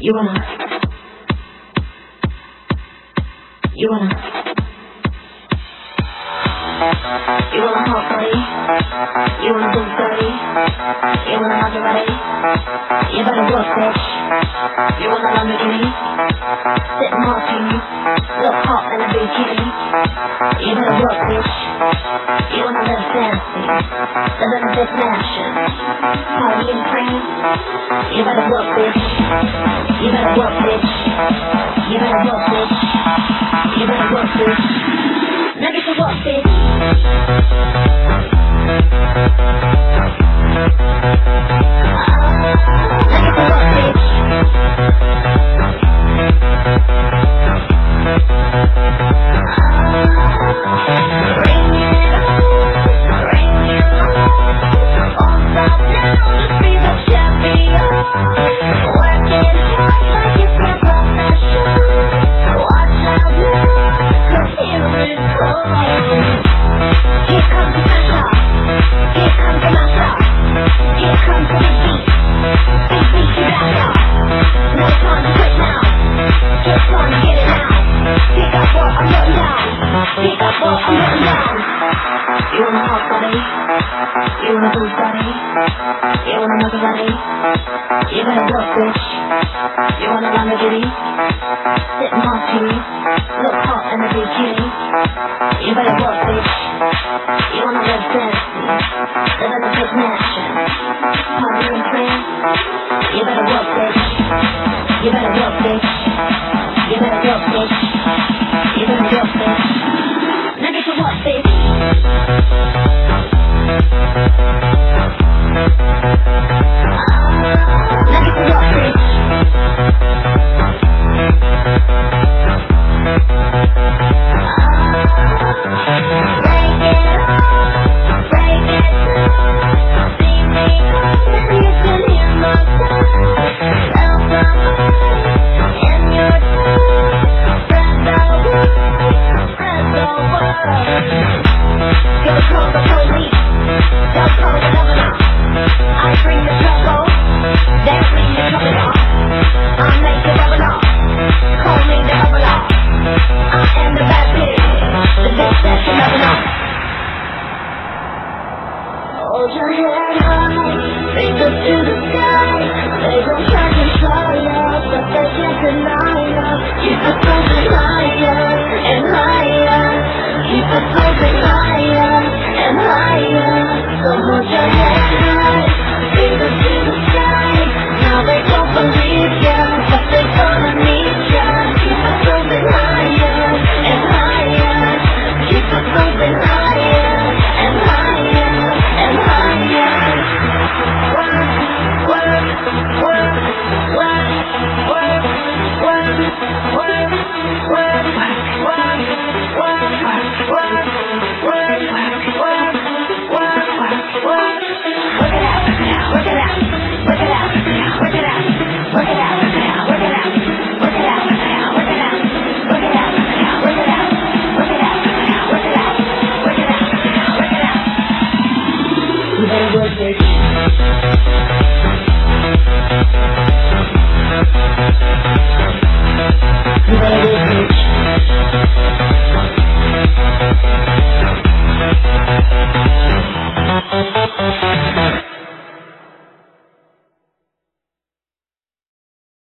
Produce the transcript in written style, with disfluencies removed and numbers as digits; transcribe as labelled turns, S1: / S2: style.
S1: You wanna, you wanna, you wanna hot body, you wanna do dirty, you wanna Maserati, you better work bitch, you wanna Lamborghini, sit martini, look hot in a bikini, you better work bitch, you wanna live fancy, live in a big mansion, party in France, you better work bitch, you better work bitch, you better work bitch, you better work bitch, now get to work bitch. You wanna hot body, you wanna do body, you wanna Maserati, you better work bitch, you wanna Lamborghini, sit martini, look hot in a bikini, you better work bitch, you wanna live fancy, live in a big mansion, party in France, you better work bitch, you better work bitch, you better work bitch, you better work bitch, now get to work bitch. Hold your head high, fingers to the sky. They gon' try to control you, but they can't deny.